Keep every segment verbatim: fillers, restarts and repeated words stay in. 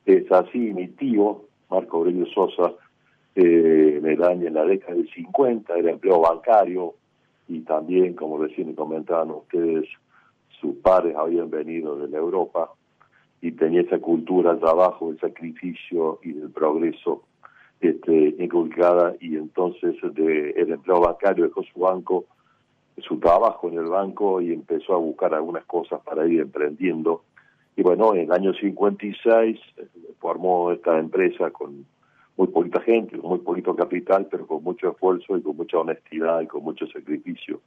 Es así, mi tío, Marco Aurelio Sosa, eh, en el año, en la década del cincuenta, era empleado bancario, y también, como recién comentaban ustedes, sus padres habían venido de la Europa, y tenía esa cultura del trabajo, del sacrificio y del progreso este, inculcada, y entonces de, el empleado bancario dejó su banco, su trabajo en el banco, y empezó a buscar algunas cosas para ir emprendiendo. Y bueno, en el año cincuenta y seis formó esta empresa con muy poquita gente, con muy poquito capital, pero con mucho esfuerzo y con mucha honestidad y con mucho sacrificio.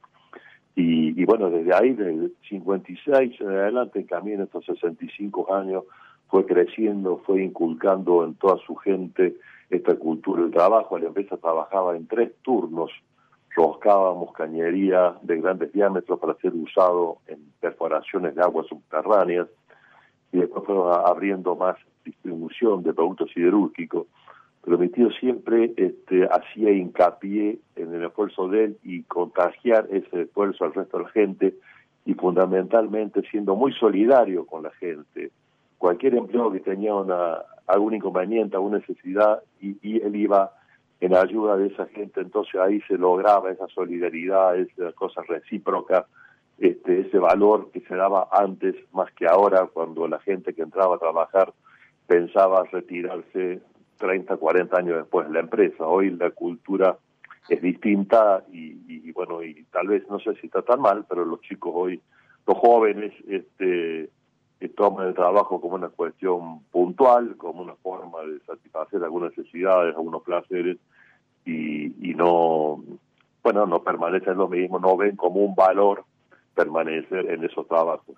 Y, y bueno, desde ahí, desde el cincuenta y seis en adelante, en camino estos sesenta y cinco años, fue creciendo, fue inculcando en toda su gente esta cultura del trabajo. La empresa trabajaba en tres turnos, roscábamos cañería de grandes diámetros para ser usado en perforaciones de aguas subterráneas, y después fueron abriendo más distribución de productos siderúrgicos. Pero mi tío siempre este, hacía hincapié en el esfuerzo de él y contagiar ese esfuerzo al resto de la gente, y fundamentalmente siendo muy solidario con la gente. Cualquier empleado que tenía una, algún inconveniente, alguna necesidad, y, y él iba en ayuda de esa gente, entonces ahí se lograba esa solidaridad, esa cosa recíproca, este, ese valor que se daba antes más que ahora, cuando la gente que entraba a trabajar pensaba retirarse treinta, cuarenta años después de la empresa. Hoy la cultura es distinta y, y, y bueno, y tal vez, no sé si está tan mal, pero los chicos hoy, los jóvenes, este, toman el trabajo como una cuestión puntual, como una forma de satisfacer algunas necesidades, algunos placeres, y, y no, bueno, no permanecen lo mismo, no ven como un valor permanecer en esos trabajos.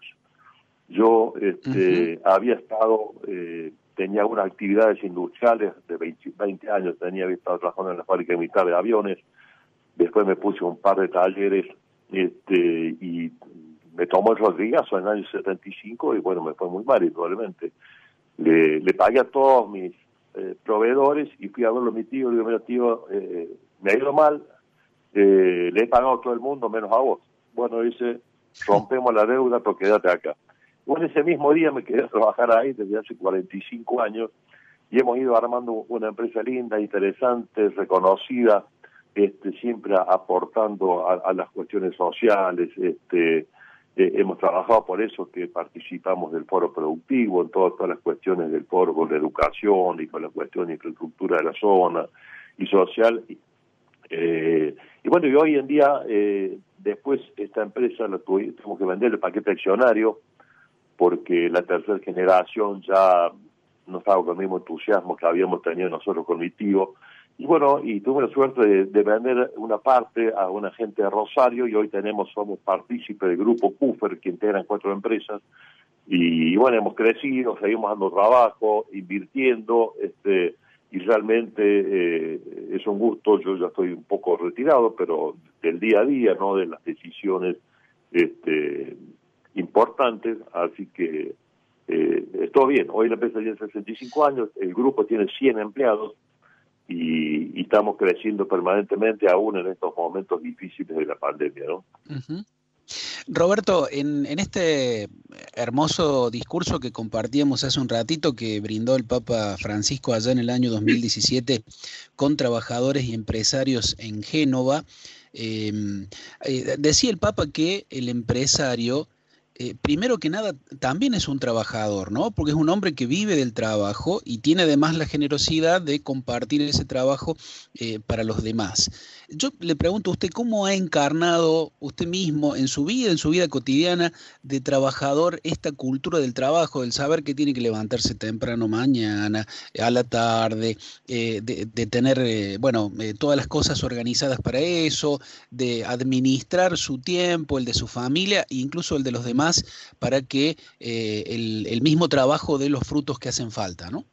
Yo este, uh-huh. había estado, eh, tenía unas actividades industriales de veinte, veinte años, tenía había estado trabajando en la fábrica militar de aviones, después me puse un par de talleres, este, y me tomó el Rodrigazo en el año setenta y cinco, y bueno, me fue muy mal, indudablemente. Le, le pagué a todos mis eh, proveedores, y fui a verlo a mi tío, le digo, mira tío, eh, me ha ido mal, eh, le he pagado a todo el mundo menos a vos. Bueno, dice, rompemos la deuda, pero quédate acá. Bueno, ese mismo día me quedé a trabajar ahí desde hace cuarenta y cinco años, y hemos ido armando una empresa linda, interesante, reconocida, este, siempre aportando a, a las cuestiones sociales. Este, eh, hemos trabajado por eso que participamos del foro productivo, en todas, todas las cuestiones del foro, con la educación y con la cuestión de infraestructura de la zona y social. Eh, y bueno, y hoy en día, eh, después esta empresa la tuvimos que vender el paquete accionario, porque la tercera generación ya no estaba con el mismo entusiasmo que habíamos tenido nosotros con mi tío. Y bueno, y tuve la suerte de, de vender una parte a una gente de Rosario, y hoy tenemos, somos partícipes del grupo Puffer, que integran cuatro empresas, y, y bueno, hemos crecido, seguimos dando trabajo, invirtiendo, este y realmente eh, es un gusto. Yo ya estoy un poco retirado, pero del día a día, no de las decisiones este importantes, así que eh, todo bien. Hoy la empresa tiene sesenta y cinco años, el grupo tiene cien empleados, y, y estamos creciendo permanentemente, aún en estos momentos difíciles de la pandemia, ¿no? Uh-huh. Roberto, en, en este hermoso discurso que compartíamos hace un ratito, que brindó el Papa Francisco allá en el año dos mil diecisiete con trabajadores y empresarios en Génova, eh, eh, decía el Papa que el empresario, eh, primero que nada, también es un trabajador, ¿no? Porque es un hombre que vive del trabajo y tiene además la generosidad de compartir ese trabajo eh, para los demás. Yo le pregunto a usted, ¿cómo ha encarnado usted mismo en su vida, en su vida cotidiana de trabajador, esta cultura del trabajo, del saber que tiene que levantarse temprano mañana, a la tarde, eh, de, de tener, eh, bueno, eh, todas las cosas organizadas para eso, de administrar su tiempo, el de su familia e incluso el de los demás, para que eh, el, el mismo trabajo dé los frutos que hacen falta, ¿no?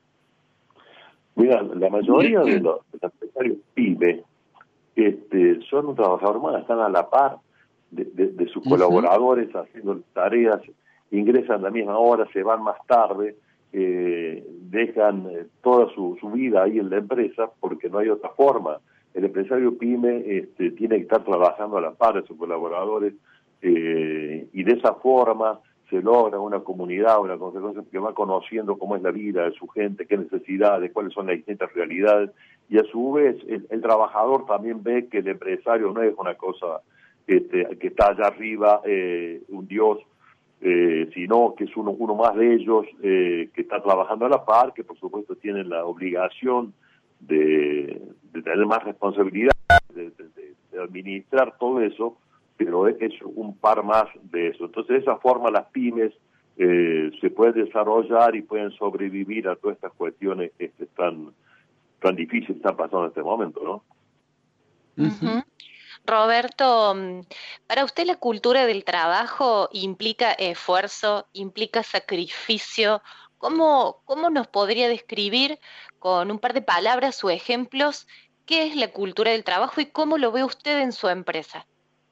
Mira, la mayoría de los, de los empresarios pyme este, son un trabajador más, están a la par de, de, de sus uh-huh. colaboradores, haciendo tareas, ingresan a la misma hora, se van más tarde, eh, dejan eh, toda su, su vida ahí en la empresa, porque no hay otra forma. El empresario pyme este, tiene que estar trabajando a la par de sus colaboradores, eh, y de esa forma se logra una comunidad, una consecuencia que va conociendo cómo es la vida de su gente, qué necesidades, cuáles son las distintas realidades, y a su vez el, el trabajador también ve que el empresario no es una cosa este, que está allá arriba, eh, un dios, eh, sino que es uno, uno más de ellos, eh, que está trabajando a la par, que por supuesto tienen la obligación de, de tener más responsabilidad, de, de, de administrar todo eso, pero es, es un par más de eso. Entonces, de esa forma las pymes eh, se pueden desarrollar y pueden sobrevivir a todas estas cuestiones que están tan difíciles que están pasando en este momento, ¿no? Uh-huh. Roberto, para usted la cultura del trabajo implica esfuerzo, implica sacrificio. ¿Cómo, cómo nos podría describir con un par de palabras o ejemplos qué es la cultura del trabajo y cómo lo ve usted en su empresa?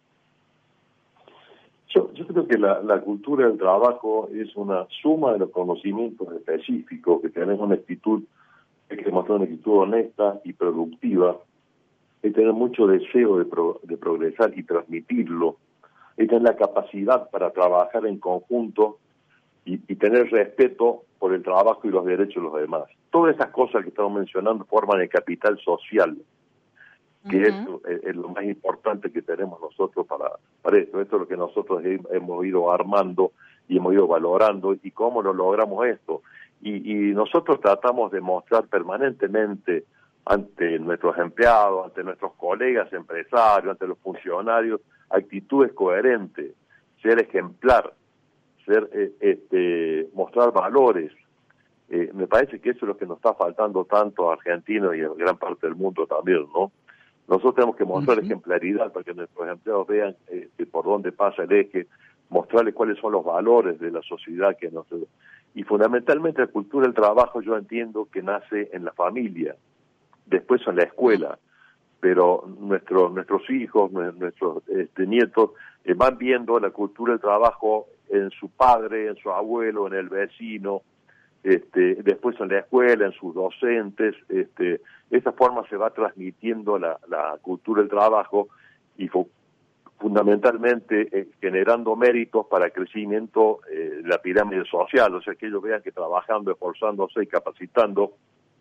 Yo, yo creo que la, la cultura del trabajo es una suma de los conocimientos específicos, que tenemos una actitud, hay que demostrar una actitud honesta y productiva, hay que tener mucho deseo de, pro, de progresar y transmitirlo, hay que tener la capacidad para trabajar en conjunto y, y tener respeto por el trabajo y los derechos de los demás. Todas esas cosas que estamos mencionando forman el capital social, que uh-huh. es, es lo más importante que tenemos nosotros para, para esto. Esto es lo que nosotros hemos ido armando y hemos ido valorando, y cómo lo logramos esto. Y, y nosotros tratamos de mostrar permanentemente ante nuestros empleados, ante nuestros colegas empresarios, ante los funcionarios, actitudes coherentes, ser ejemplar, ser eh, este, mostrar valores. Eh, me parece que eso es lo que nos está faltando tanto a argentinos y a gran parte del mundo también, ¿no? Nosotros tenemos que mostrar uh-huh. ejemplaridad para que nuestros empleados vean eh, por dónde pasa el eje, mostrarles cuáles son los valores de la sociedad que nosotros... Y fundamentalmente la cultura del trabajo yo entiendo que nace en la familia, después en la escuela, pero nuestro, nuestros hijos, nuestros este, nietos eh, van viendo la cultura del trabajo en su padre, en su abuelo, en el vecino, Este, después en la escuela, en sus docentes. Este, de esa forma se va transmitiendo la, la cultura del trabajo y fu- fundamentalmente eh, generando méritos para el crecimiento eh, de la pirámide social, o sea, que ellos vean que trabajando, esforzándose y capacitando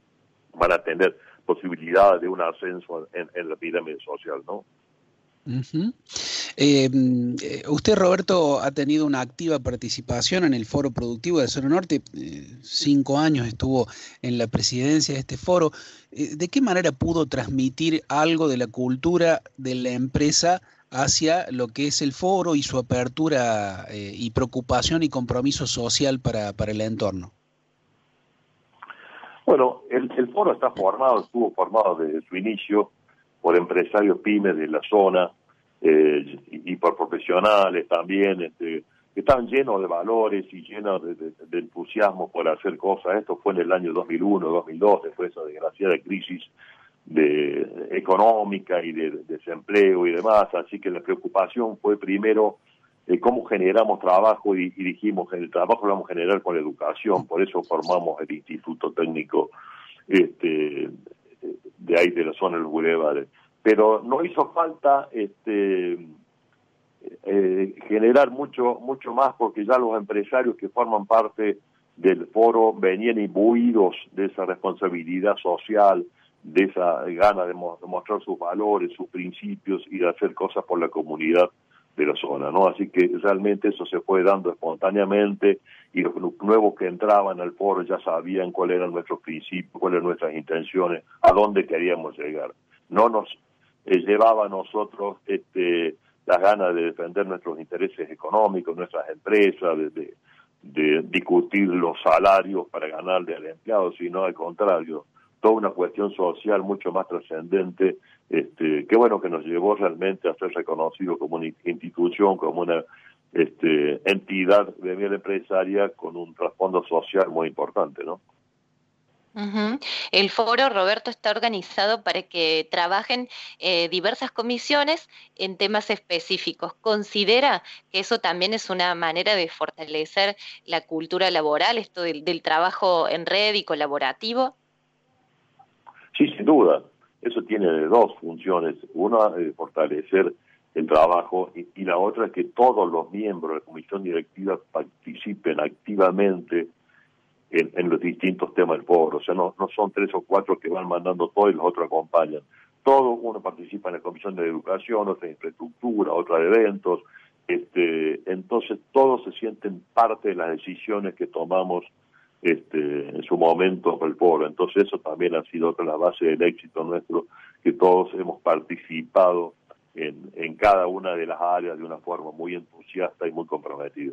van a tener posibilidades de un ascenso en, en la pirámide social, ¿no? Uh-huh. Eh, usted, Roberto, ha tenido una activa participación en el Foro Productivo de Zona Norte. Eh, cinco años estuvo en la presidencia de este foro. Eh, ¿De qué manera pudo transmitir algo de la cultura de la empresa hacia lo que es el foro y su apertura eh, y preocupación y compromiso social para, para el entorno? Bueno, el, el foro está formado, estuvo formado desde su inicio por empresarios pymes de la zona, Eh, y, y por profesionales también, este, que estaban llenos de valores y llenos de, de, de entusiasmo por hacer cosas. Esto fue en el año dos mil uno, dos mil dos, después de esa desgraciada crisis de, económica y de, de desempleo y demás, así que la preocupación fue primero eh, cómo generamos trabajo, y, y dijimos que el trabajo lo vamos a generar con la educación, por eso formamos el Instituto Técnico este, de ahí de la zona del Boulevard. Pero no hizo falta este, eh, generar mucho mucho más, porque ya los empresarios que forman parte del foro venían imbuidos de esa responsabilidad social, de esa gana de, mo- de mostrar sus valores, sus principios y de hacer cosas por la comunidad de la zona, ¿no? Así que realmente eso se fue dando espontáneamente, y los nuevos que entraban al foro ya sabían cuáles eran nuestros principios, cuáles eran nuestras intenciones, a dónde queríamos llegar. No nos eh, llevaba a nosotros este, las ganas de defender nuestros intereses económicos, nuestras empresas, de, de, de discutir los salarios para ganarle al empleado, sino al contrario, toda una cuestión social mucho más trascendente, este, que bueno, que nos llevó realmente a ser reconocido como una institución, como una este, entidad de vida empresaria con un trasfondo social muy importante, ¿no? Uh-huh. El foro, Roberto, está organizado para que trabajen eh, diversas comisiones en temas específicos. ¿Considera que eso también es una manera de fortalecer la cultura laboral, esto del, del trabajo en red y colaborativo? Sí, sin duda. Eso tiene dos funciones. Una, eh, fortalecer el trabajo, y, y la otra es que todos los miembros de la comisión directiva participen activamente en, en los distintos temas del foro. O sea, no, no son tres o cuatro que van mandando todo y los otros acompañan. Todo uno participa en la comisión de educación, otra de infraestructura, otra de eventos. Este, entonces todos se sienten parte de las decisiones que tomamos este, en su momento para el foro. Entonces eso también ha sido otra de las bases del éxito nuestro, que todos hemos participado en, en cada una de las áreas de una forma muy entusiasta y muy comprometida.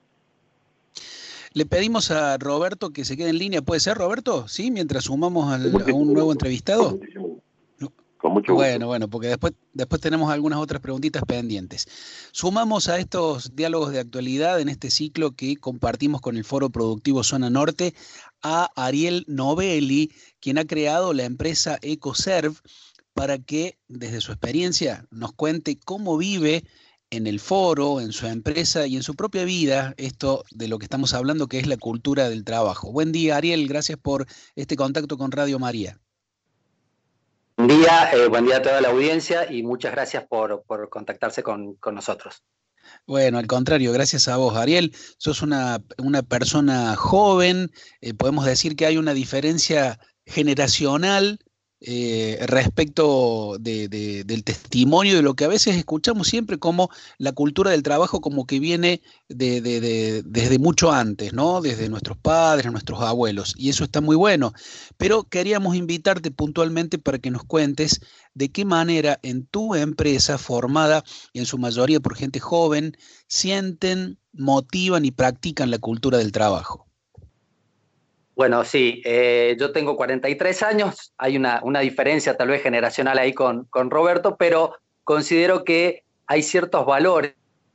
Le pedimos a Roberto que se quede en línea. ¿Puede ser, Roberto? ¿Sí? Mientras sumamos al, a un nuevo entrevistado. Con mucho gusto. Bueno, bueno, porque después, después tenemos algunas otras preguntitas pendientes. Sumamos a estos diálogos de actualidad en este ciclo que compartimos con el Foro Productivo Zona Norte a Ariel Novelli, quien ha creado la empresa EcoServe, para que desde su experiencia nos cuente cómo vive en el foro, en su empresa y en su propia vida esto de lo que estamos hablando, que es la cultura del trabajo. Buen día, Ariel, gracias por este contacto con Radio María. Buen día, eh, buen día a toda la audiencia y muchas gracias por, por contactarse con, con nosotros. Bueno, al contrario, gracias a vos, Ariel. Sos una, una persona joven, eh, podemos decir que hay una diferencia generacional eh, respecto de, de, del testimonio de lo que a veces escuchamos siempre como la cultura del trabajo como que viene de, de, de, desde mucho antes, ¿no? Desde nuestros padres, nuestros abuelos, y eso está muy bueno. Pero queríamos invitarte puntualmente para que nos cuentes de qué manera en tu empresa, formada en su mayoría por gente joven, sienten, motivan y practican la cultura del trabajo. Bueno, sí, eh, yo tengo cuarenta y tres años, hay una, una diferencia tal vez generacional ahí con, con Roberto, pero considero que hay ciertos valores.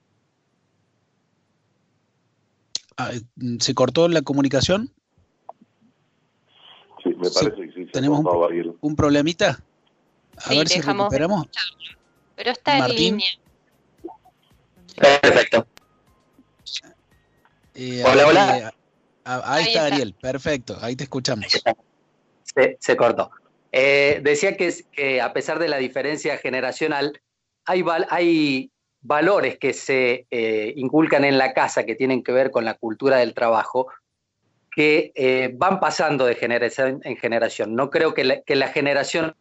¿Se cortó la comunicación? Sí, me parece sí, que sí. Se ¿Tenemos un, un problemita? A sí, ver si recuperamos. Pero está Martín. en línea. Perfecto. Eh, hola, ahí, hola. Eh, ahí, ahí está, está Ariel, perfecto, ahí te escuchamos. Se, se cortó. Eh, decía que, que a pesar de la diferencia generacional, hay, val, hay valores que se eh, inculcan en la casa que tienen que ver con la cultura del trabajo, que eh, van pasando de generación en generación. No creo que la, que la generación...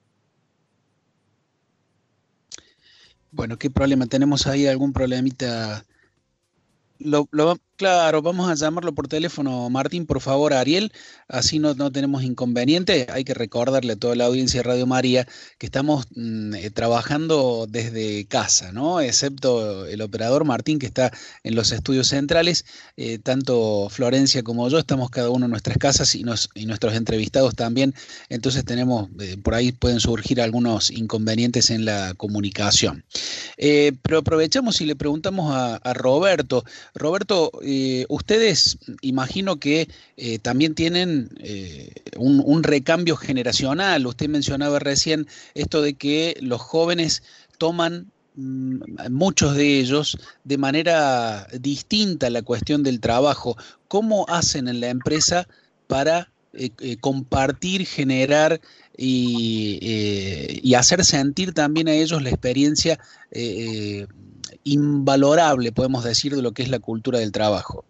Bueno, ¿qué problema? ¿Tenemos ahí algún problemita? Lo, lo, claro, vamos a llamarlo por teléfono, Martín, por favor, a Ariel, así no, no tenemos inconveniente. Hay que recordarle a toda la audiencia de Radio María que estamos mmm, eh, trabajando desde casa, ¿no? Excepto el operador Martín, que está en los estudios centrales. Eh, tanto Florencia como yo estamos cada uno en nuestras casas y, nos, y nuestros entrevistados también. Entonces tenemos, eh, por ahí pueden surgir algunos inconvenientes en la comunicación. Eh, pero aprovechamos y le preguntamos a, a Roberto. Roberto, eh, ustedes imagino que eh, también tienen eh, un, un recambio generacional. Usted mencionaba recién esto de que los jóvenes toman, mmm, muchos de ellos, de manera distinta la cuestión del trabajo. ¿Cómo hacen en la empresa para eh, eh, compartir, generar y, eh, y hacer sentir también a ellos la experiencia eh, invalorable, podemos decir, de lo que es la cultura del trabajo?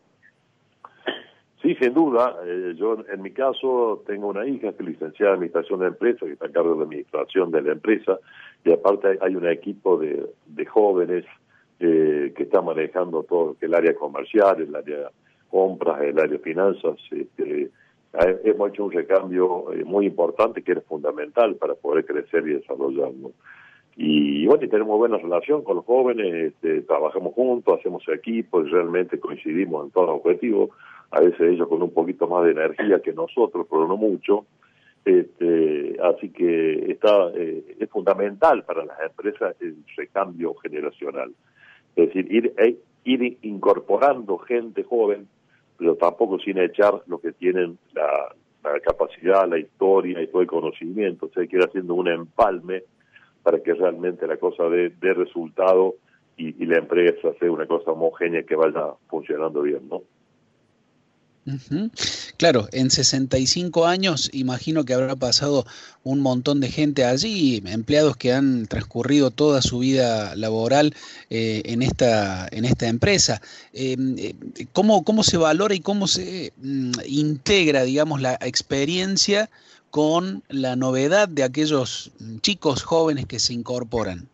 Sí, sin duda. Eh, yo, en mi caso, tengo una hija que es licenciada en Administración de Empresas, que está a cargo de la administración de la empresa, y aparte hay un equipo de, de jóvenes eh, que está manejando todo el área comercial, el área compras, el área finanzas. Este, hemos hecho un recambio eh, muy importante que era fundamental para poder crecer y desarrollarnos. Y bueno, y tenemos buena relación con los jóvenes, este, trabajamos juntos, hacemos equipos, realmente coincidimos en todos los objetivos, a veces ellos con un poquito más de energía que nosotros, pero no mucho. Este, así que está eh, es fundamental para las empresas el recambio generacional. Es decir, ir, eh, ir incorporando gente joven, pero tampoco sin echar lo que tienen la, la capacidad, la historia y todo el conocimiento. O sea, hay que ir haciendo un empalme para que realmente la cosa dé, dé resultado y, y la empresa sea una cosa homogénea que vaya funcionando bien, ¿no? Uh-huh. Claro, en sesenta y cinco años imagino que habrá pasado un montón de gente allí, empleados que han transcurrido toda su vida laboral eh, en esta, en esta empresa. Eh, eh, ¿cómo, cómo se valora y cómo se mm, integra, digamos, la experiencia con la novedad de aquellos chicos jóvenes que se incorporan?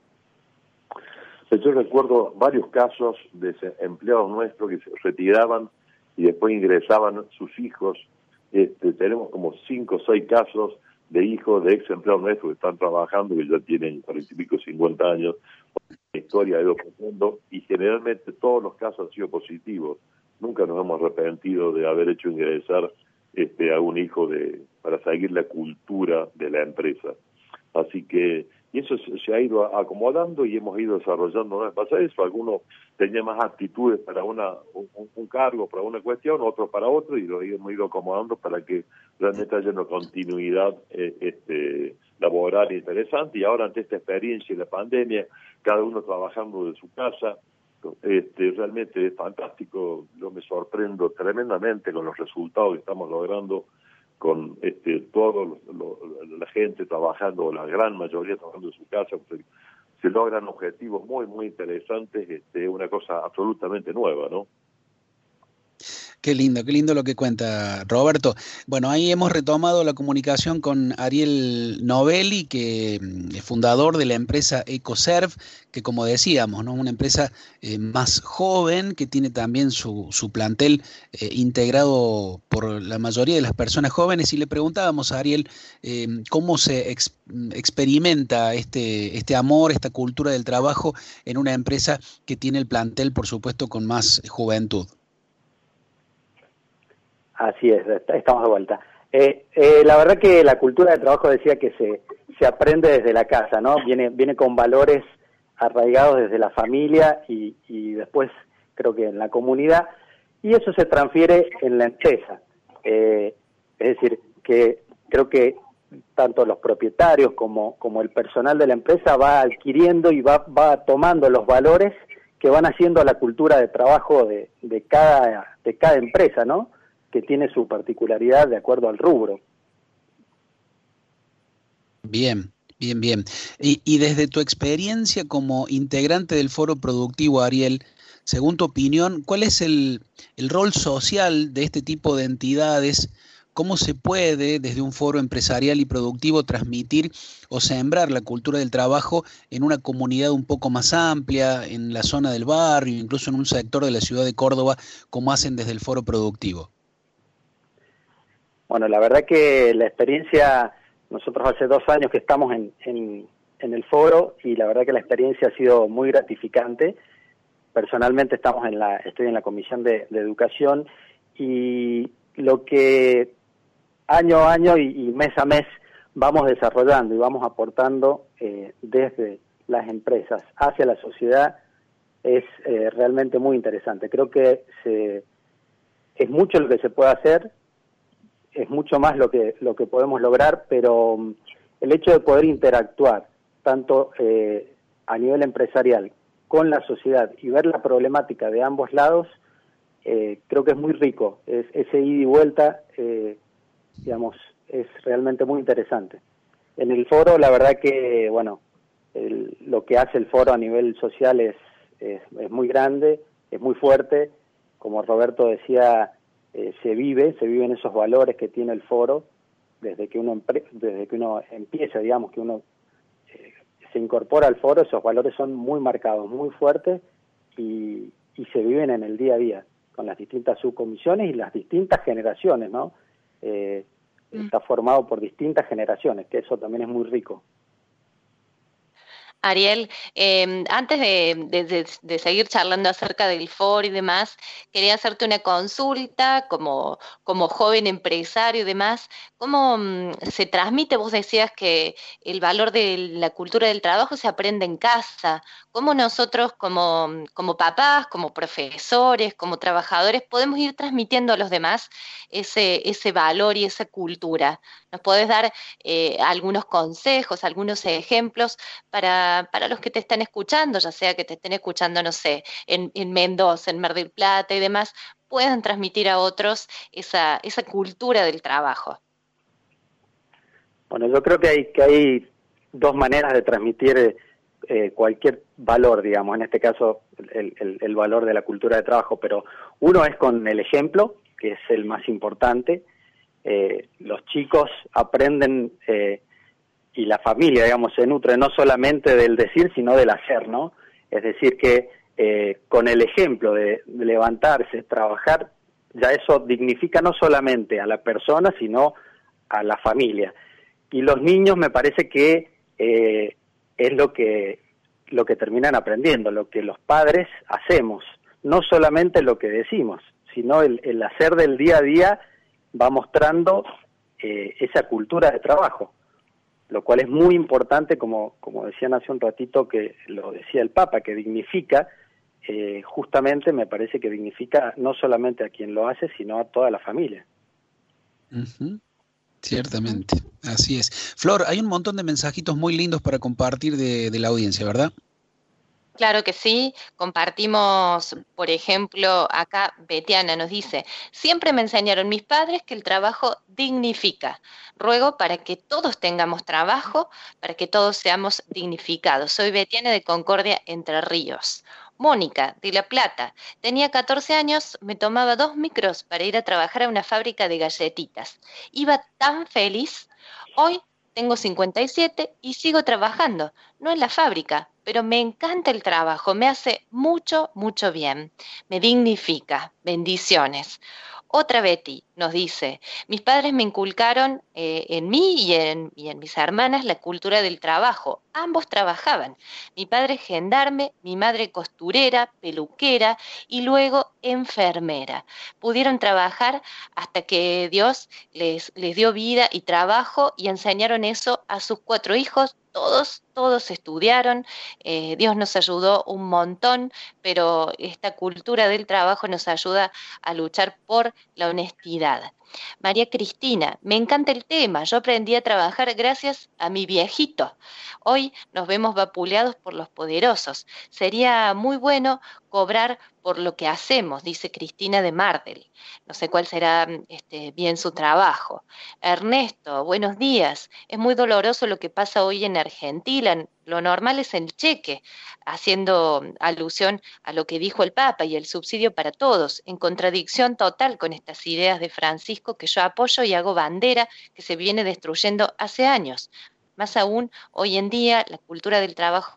Yo recuerdo varios casos de empleados nuestros que se retiraban y después ingresaban sus hijos. Este, tenemos como cinco o seis casos de hijos de ex empleados nuestros que están trabajando, que ya tienen cuarenta y pico, cincuenta años. La historia ha ido creciendo y generalmente todos los casos han sido positivos. Nunca nos hemos arrepentido de haber hecho ingresar este, a un hijo de para seguir la cultura de la empresa. Así que, y eso se, se ha ido acomodando y hemos ido desarrollando. ¿No pasa eso? Algunos tenían más aptitudes para una un, un cargo, para una cuestión, otros para otro, y lo hemos ido acomodando para que realmente haya una continuidad eh, este, laboral interesante. Y ahora, ante esta experiencia de la pandemia, cada uno trabajando de su casa, este, realmente es fantástico. Yo me sorprendo tremendamente con los resultados que estamos logrando, con este toda la gente trabajando, la gran mayoría trabajando en su casa. Se, se logran objetivos muy, muy interesantes, este, una cosa absolutamente nueva, ¿no? Qué lindo, qué lindo lo que cuenta Roberto. Bueno, ahí hemos retomado la comunicación con Ariel Novelli, que es fundador de la empresa EcoServe, que como decíamos, ¿no? Una empresa eh, más joven, que tiene también su, su plantel eh, integrado por la mayoría de las personas jóvenes, y le preguntábamos a Ariel eh, cómo se ex, experimenta este, este amor, esta cultura del trabajo en una empresa que tiene el plantel, por supuesto, con más juventud. Así es, estamos de vuelta. Eh, eh, la verdad que la cultura de trabajo, decía, que se, se aprende desde la casa, ¿no? Viene, viene con valores arraigados desde la familia y, y después creo que en la comunidad, y eso se transfiere en la empresa. Eh, es decir, que creo que tanto los propietarios como, como el personal de la empresa va adquiriendo y va, va tomando los valores que van haciendo la cultura de trabajo de, de, cada, de cada empresa, ¿no? Que tiene su particularidad de acuerdo al rubro. Bien, bien, bien. Y, y desde tu experiencia como integrante del Foro Productivo, Ariel, según tu opinión, ¿cuál es el, el rol social de este tipo de entidades? ¿Cómo se puede, desde un foro empresarial y productivo, transmitir o sembrar la cultura del trabajo en una comunidad un poco más amplia, en la zona del barrio, incluso en un sector de la ciudad de Córdoba, como hacen desde el Foro Productivo? Bueno, la verdad que la experiencia, nosotros hace dos años que estamos en, en, en el foro, y la verdad que la experiencia ha sido muy gratificante. Personalmente estamos en la, estoy en la Comisión de, de Educación, y lo que año a año y, y mes a mes vamos desarrollando y vamos aportando eh, desde las empresas hacia la sociedad es eh, realmente muy interesante. Creo que se, es mucho lo que se puede hacer, es mucho más lo que lo que podemos lograr, pero um, el hecho de poder interactuar tanto eh, a nivel empresarial con la sociedad y ver la problemática de ambos lados, eh, creo que es muy rico. Es, ese ida y vuelta, eh, digamos, es realmente muy interesante. En el foro, la verdad que, bueno, el, lo que hace el foro a nivel social es, es, es muy grande, es muy fuerte. Como Roberto decía, Eh, se vive, se viven esos valores que tiene el foro desde que uno desde que uno empieza, digamos, que uno eh, se incorpora al foro. Esos valores son muy marcados, muy fuertes, y, y se viven en el día a día con las distintas subcomisiones y las distintas generaciones, ¿no? Eh, mm. Está formado por distintas generaciones, que eso también es muy rico. Ariel, eh, antes de, de, de seguir charlando acerca del foro y demás, quería hacerte una consulta como, como joven empresario y demás. ¿Cómo um, se transmite? Vos decías que el valor de la cultura del trabajo se aprende en casa. ¿Cómo nosotros como, como papás, como profesores, como trabajadores, podemos ir transmitiendo a los demás ese, ese valor y esa cultura? ¿Nos podés dar eh, algunos consejos, algunos ejemplos para, para los que te están escuchando, ya sea que te estén escuchando, no sé, en, en Mendoza, en Mar del Plata y demás, puedan transmitir a otros esa, esa cultura del trabajo? Bueno, yo creo que hay, que hay dos maneras de transmitir eh, cualquier valor, digamos, en este caso el, el, el valor de la cultura de trabajo, pero uno es con el ejemplo, que es el más importante. Eh, los chicos aprenden eh, y la familia, digamos, se nutre no solamente del decir, sino del hacer, ¿no? Es decir, que eh, con el ejemplo de, de levantarse, trabajar, ya eso dignifica no solamente a la persona, sino a la familia. Y los niños me parece que eh, es lo que, lo que terminan aprendiendo, lo que los padres hacemos, no solamente lo que decimos, sino el, el hacer del día a día va mostrando eh, esa cultura de trabajo, lo cual es muy importante, como, como decían hace un ratito, que lo decía el Papa, que dignifica, eh, justamente me parece que dignifica no solamente a quien lo hace, sino a toda la familia. Uh-huh. Ciertamente, así es. Flor, hay un montón de mensajitos muy lindos para compartir de, de la audiencia, ¿verdad? Claro que sí, compartimos, por ejemplo, acá Betiana nos dice, siempre me enseñaron mis padres que el trabajo dignifica. Ruego para que todos tengamos trabajo, para que todos seamos dignificados. Soy Betiana de Concordia, Entre Ríos. Mónica, de La Plata, tenía catorce años, me tomaba dos micros para ir a trabajar a una fábrica de galletitas. Iba tan feliz. Hoy tengo cincuenta y siete y sigo trabajando, no en la fábrica, pero me encanta el trabajo, me hace mucho, mucho bien, me dignifica. Bendiciones. Otra Betty nos dice, mis padres me inculcaron eh, en mí y en, y en mis hermanas la cultura del trabajo. Ambos trabajaban. Mi padre gendarme, mi madre costurera, peluquera y luego enfermera. Pudieron trabajar hasta que Dios les, les dio vida y trabajo y enseñaron eso a sus cuatro hijos. Todos, todos estudiaron, eh, Dios nos ayudó un montón, pero esta cultura del trabajo nos ayuda a luchar por la honestidad. María Cristina, me encanta el tema, yo aprendí a trabajar gracias a mi viejito. Hoy nos vemos vapuleados por los poderosos. Sería muy bueno cobrar por lo que hacemos, dice Cristina de Mardel. No sé cuál será este, bien su trabajo. Ernesto, buenos días. Es muy doloroso lo que pasa hoy en Argentina. Lo normal es el cheque, haciendo alusión a lo que dijo el Papa y el subsidio para todos, en contradicción total con estas ideas de Francisco que yo apoyo y hago bandera que se viene destruyendo hace años. Más aún, hoy en día, la cultura del trabajo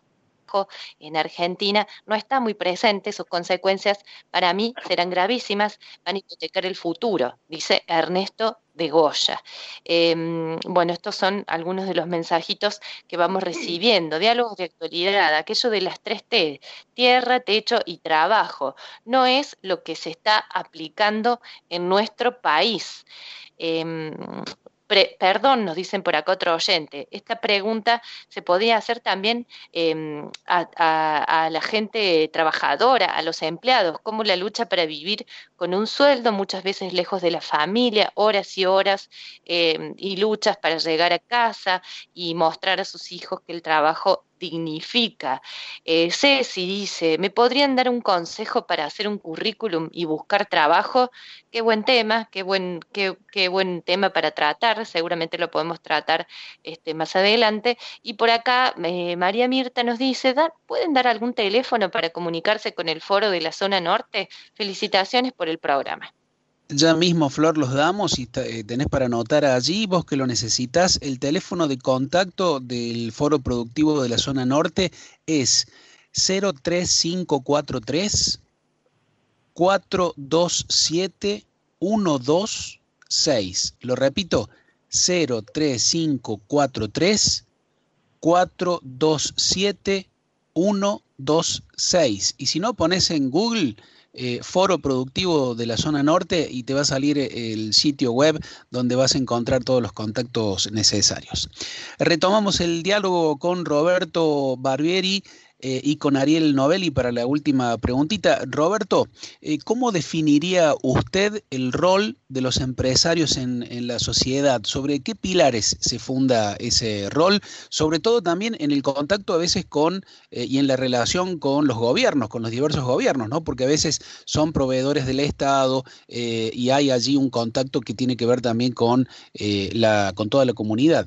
en Argentina no está muy presente, sus consecuencias para mí serán gravísimas, van a hipotecar el futuro, dice Ernesto de Goya. Eh, bueno, estos son algunos de los mensajitos que vamos recibiendo, diálogos de actualidad, aquello de las tres T, tierra, techo y trabajo, no es lo que se está aplicando en nuestro país. Eh, Pre, perdón, nos dicen por acá otro oyente, esta pregunta se podría hacer también eh, a, a, a la gente trabajadora, a los empleados, cómo la lucha para vivir con un sueldo, muchas veces lejos de la familia, horas y horas, eh, y luchas para llegar a casa y mostrar a sus hijos que el trabajo dignifica. Eh, Ceci dice, ¿me podrían dar un consejo para hacer un currículum y buscar trabajo? Qué buen tema, qué buen, qué, qué buen tema para tratar, seguramente lo podemos tratar este, más adelante. Y por acá eh, María Mirta nos dice, ¿da, ¿pueden dar algún teléfono para comunicarse con el foro de la zona norte? Felicitaciones por el programa. Ya mismo, Flor, los damos y eh, tenés para anotar allí, vos que lo necesitas, el teléfono de contacto del Foro Productivo de la Zona Norte es cero tres cinco cuatro tres, cuatro dos siete, uno dos seis. Lo repito, cero tres cinco cuatro tres, cuatro dos siete, uno dos seis. Y si no, pones en Google Eh, Foro Productivo de la Zona Norte y te va a salir el sitio web donde vas a encontrar todos los contactos necesarios. Retomamos el diálogo con Roberto Barbieri, eh, y con Ariel Novelli para la última preguntita. Roberto, eh, ¿cómo definiría usted el rol de los empresarios en, en la sociedad? ¿Sobre qué pilares se funda ese rol? Sobre todo también en el contacto a veces con eh, y en la relación con los gobiernos, con los diversos gobiernos, ¿no? Porque a veces son proveedores del Estado eh, y hay allí un contacto que tiene que ver también con, eh, la, con toda la comunidad.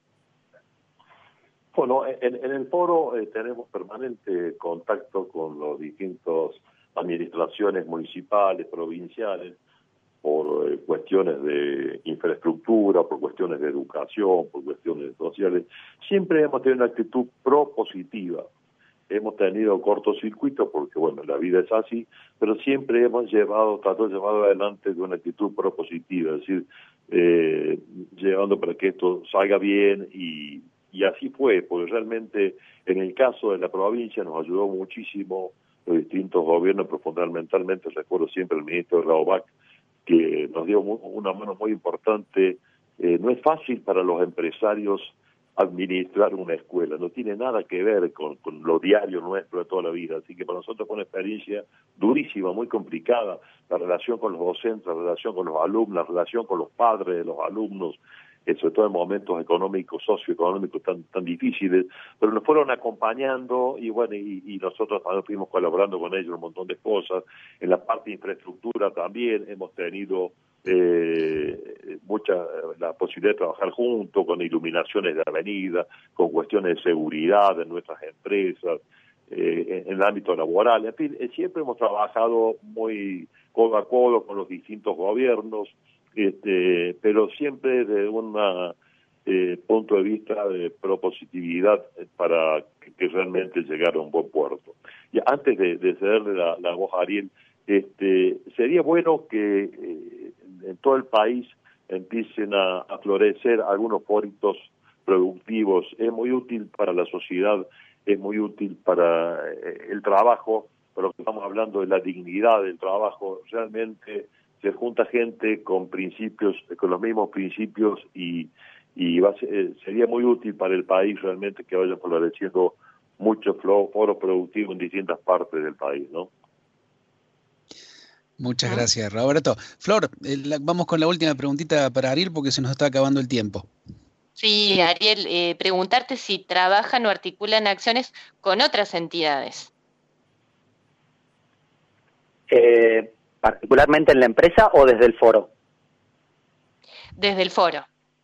Bueno, en, en el foro eh, tenemos permanente contacto con los distintos administraciones municipales, provinciales, por eh, cuestiones de infraestructura, por cuestiones de educación, por cuestiones sociales. Siempre hemos tenido una actitud propositiva. Hemos tenido cortocircuitos porque, bueno, la vida es así, pero siempre hemos llevado, tratado de llevar adelante de una actitud propositiva, es decir, eh, llevando para que esto salga bien y, y así fue, porque realmente en el caso de la provincia nos ayudó muchísimo los distintos gobiernos, pero fundamentalmente recuerdo siempre el ministro Raovac, que nos dio una mano muy importante. Eh, no es fácil para los empresarios administrar una escuela, no tiene nada que ver con, con lo diario nuestro de toda la vida, así que para nosotros fue una experiencia durísima, muy complicada, la relación con los docentes, la relación con los alumnos, la relación con los padres de los alumnos, eh, sobre todo en momentos económicos, socioeconómicos tan tan difíciles, pero nos fueron acompañando y bueno, y, y nosotros también fuimos colaborando con ellos un montón de cosas. En la parte de infraestructura también hemos tenido eh, mucha la posibilidad de trabajar juntos con iluminaciones de avenida, con cuestiones de seguridad en nuestras empresas, eh, en, en el ámbito laboral. En fin, eh, siempre hemos trabajado muy codo a codo con los distintos gobiernos, este, pero siempre desde un eh, punto de vista de propositividad para que, que realmente llegara a un buen puerto. Y antes de, de cederle la, la voz a Ariel, este, sería bueno que eh, en todo el país empiecen a, a florecer algunos foritos productivos. Es muy útil para la sociedad, es muy útil para eh, el trabajo, pero estamos hablando de la dignidad del trabajo. Realmente se junta gente con principios, con los mismos principios y, y va a ser, eh, sería muy útil para el país realmente que vayan floreciendo muchos foros productivos en distintas partes del país, ¿no? Muchas gracias, Roberto. Flor, eh, la, vamos con la última preguntita para Ariel porque se nos está acabando el tiempo. Sí, Ariel, eh, preguntarte si trabajan o articulan acciones con otras entidades. Eh, ¿Particularmente en la empresa o desde el foro? Desde el foro.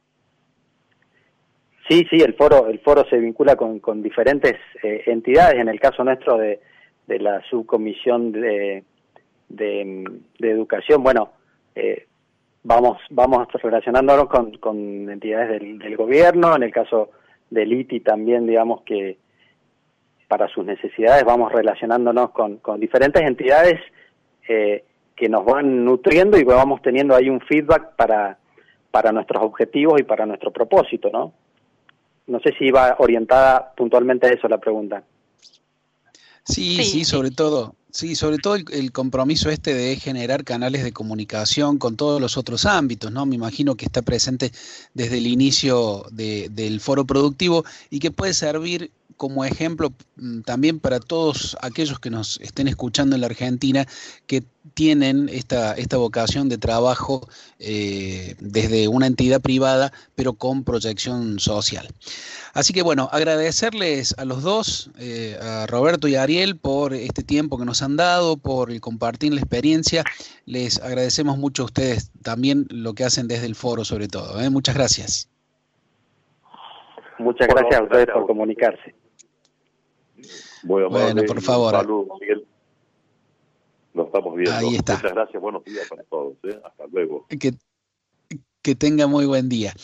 Sí, sí, el foro el foro se vincula con, con diferentes eh, entidades. En el caso nuestro de, de la subcomisión de, de, de educación, bueno, eh, vamos vamos relacionándonos con, con entidades del, del gobierno. En el caso del I T I también, digamos que para sus necesidades vamos relacionándonos con, con diferentes entidades eh, que nos van nutriendo y vamos teniendo ahí un feedback para, para nuestros objetivos y para nuestro propósito, ¿no? No sé si iba orientada puntualmente a eso la pregunta. Sí, Sí, sí, sobre todo, sí, sobre todo el, el compromiso este de generar canales de comunicación con todos los otros ámbitos, ¿no? Me imagino que está presente desde el inicio de, del foro productivo y que puede servir como ejemplo también para todos aquellos que nos estén escuchando en la Argentina que tienen esta, esta vocación de trabajo eh, desde una entidad privada, pero con proyección social. Así que bueno, agradecerles a los dos, eh, a Roberto y a Ariel, por este tiempo que nos han dado, por el compartir la experiencia. Les agradecemos mucho a ustedes también lo que hacen desde el foro, sobre todo. ¿eh? Muchas gracias. Muchas gracias bueno, a ustedes gracias. por comunicarse. Bueno, bueno por favor. Saludos, Miguel. Nos estamos viendo. Ahí está. Muchas gracias. Buenos días para todos. ¿eh? Hasta luego. Que, que tenga muy buen día.